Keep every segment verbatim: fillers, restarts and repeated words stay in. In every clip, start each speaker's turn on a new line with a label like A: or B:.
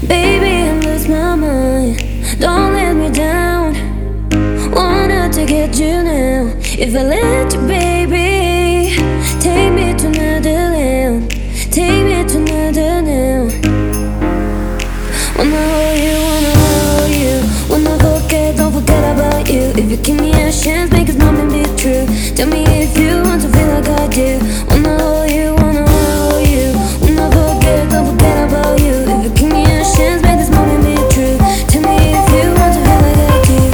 A: Baby, I lost my mind. Don't let me down. Wanted to get you now. If I let you, baby, take me to another land. Take me to another now. Wanna hold you, wanna hold you. Wanna forget, don't forget about you. If you give me a chance, make this moment be true. Tell me if you want to feel like I do. Wanna hold you, wanna hold you. Wanna forget, don't forget about you. If you give me a chance, make this moment be true. Tell me if you want to feel like I do.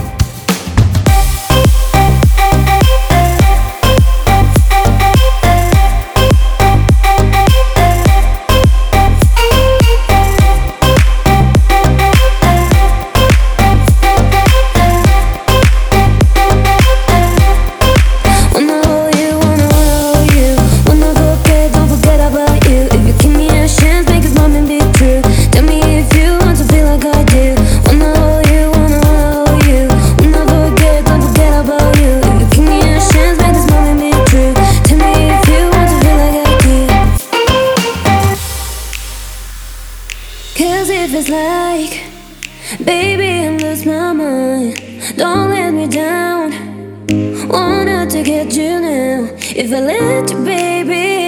A: Cause if it's like, baby, I lost my mind. Don't let me down. Wanted to get you now. If I let you, baby,